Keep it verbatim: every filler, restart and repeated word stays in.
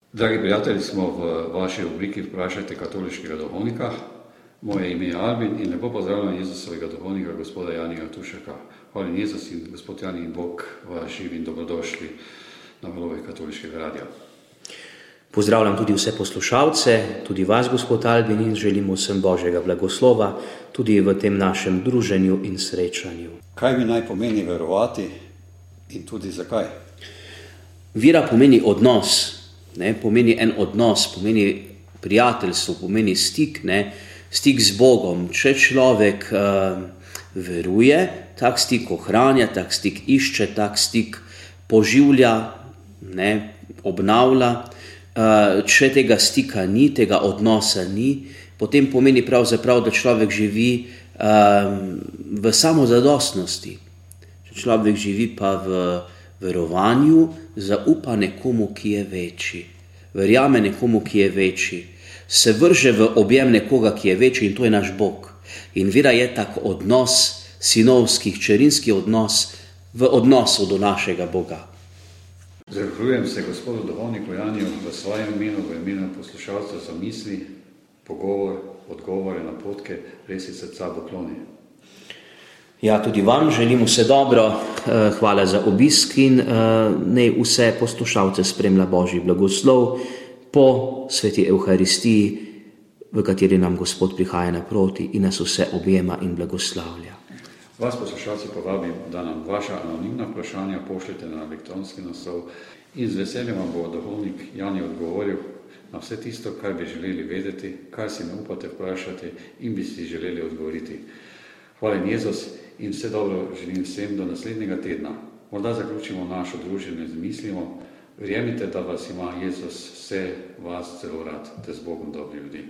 Dragi prijatelji, smo v vaši rubriki Vprašajte katoliškega duhovnika. Moje ime je Albin in lepo pozdravljam Jezusovega duhovnika, gospoda Janija Tušeka. Hvala Jezus in gospod Jani in Bog vas živi in dobrodošli na valovih katoliškega radia. Pozdravljam tudi vse poslušalce, tudi vas, gospod Albin, in želimo vsem Božjega blagoslova tudi v tem našem druženju in srečanju. Kaj mi naj pomeni verovati in tudi zakaj? Vera pomeni odnos, ne, pomeni en odnos, pomeni prijateljstvo, pomeni stik, ne, stik z Bogom. Če človek uh, veruje, tak stik ohranja, tak stik išče, tak stik poživlja, ne, obnavlja. Uh, če tega stika ni, tega odnosa ni, potem pomeni pravzaprav, da človek živi um, v samozadostnosti. Če človek živi pa v verovanju, zaupa nekomu, ki je večji. Verjame nekomu, ki je večji. Se vrže v objem nekoga, ki je večji, in to je naš Bog. In vera je tak odnos, sinovski, hčerinski odnos v odnosu do našega Boga. Zahvaljujem se gospodu duhovniku Janiju v svojem imenu, v imenu poslušalcev za misli, pogovor, odgovore, napotke, res iz srca pokloni. Ja, tudi vam želim vse dobro, hvala za obisk in naj vse poslušalce spremlja Božji blagoslov po sveti Evharistiji, v kateri nam Gospod prihaja naproti in nas vse objema in blagoslavlja. Vas poslušalci povabim, da nam vaša anonimna vprašanja pošljete na elektronski naslov in z veseljem vam bo duhovnik Jani odgovoril na vse tisto, kar bi želeli vedeti, kar si ne upate vprašati in bi si želeli odgovoriti. Hvala Jezus in vse dobro želim vsem do naslednjega tedna. Morda zaključimo našo druženje z mislimo. Verjemite, da vas ima Jezus vse vas zelo rad, te z Bogom dobri ljudi.